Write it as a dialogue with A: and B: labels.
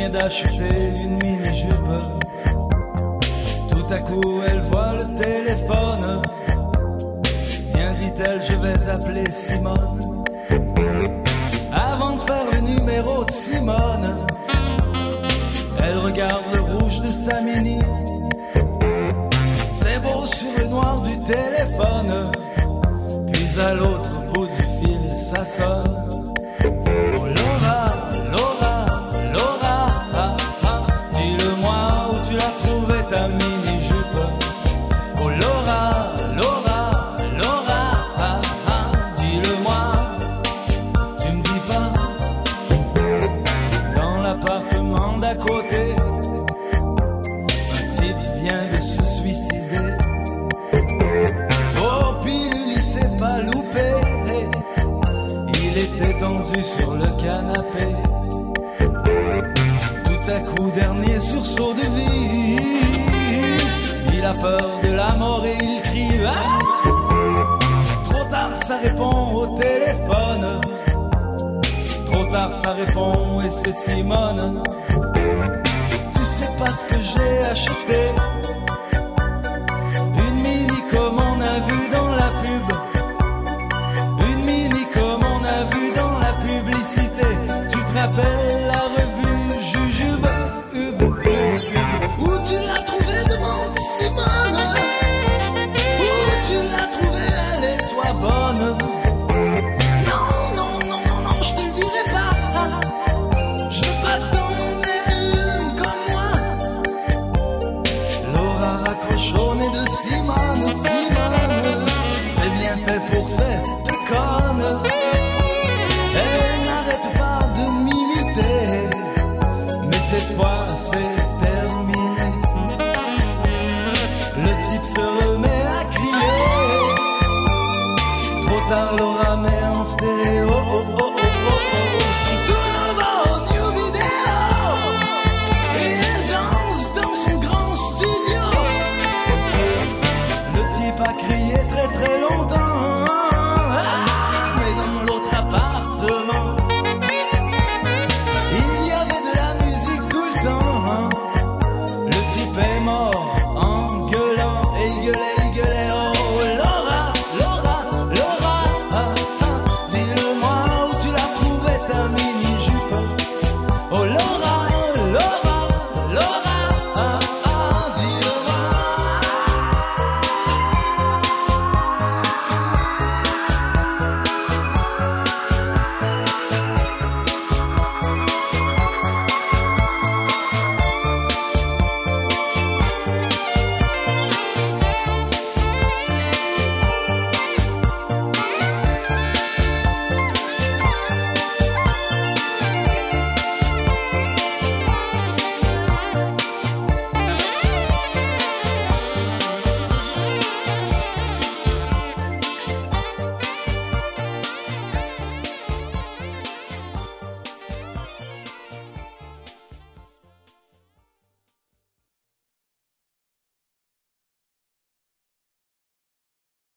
A: vient d'acheter une mini-jupe. Tout à coup elle voit le téléphone. Tiens, dit-elle, je vais appeler Simone. Avant de faire le numéro de Simone, elle regarde le rouge de sa mini. C'est beau sur le noir du téléphone. Puis à l'autre bout du fil ça sonne. Oh Laura, Laura, Laura, ah, ah, dis-le-moi où tu l'as trouvé ta mini-jupe. Oh Laura, Laura, Laura, ah, ah, dis-le-moi, tu me dis pas. Dans l'appartement d'à côté, un type vient de se suicider. Oh pilule, il s'est pas loupé. Il était tendu sur le canapé. Tout à coup, dernier sursaut de vie. Il a peur de la mort et il crie ah. Trop tard, ça répond au téléphone. Trop tard, ça répond et c'est Simone. Tu sais pas ce que j'ai acheté. Une mini comme on a vu dans la pub. Une mini comme on a vu dans la publicité. Tu te rappelles la revue Jujube? Où tu l'as trouvée, demande Simone. Où tu l'as trouvée, allez, sois bonne. Non, non, non, non, non, je te le dirai pas. Je veux pas t'en donner une comme moi. Laura raccroche au nez de Simone, Simone. C'est bien fait pour cette conne. Elle n'arrête pas de m'imiter. Mais cette fois c'est terminé. Le type se remet à crier. Trop tard, Laura met en stéréo. Oh, oh, oh.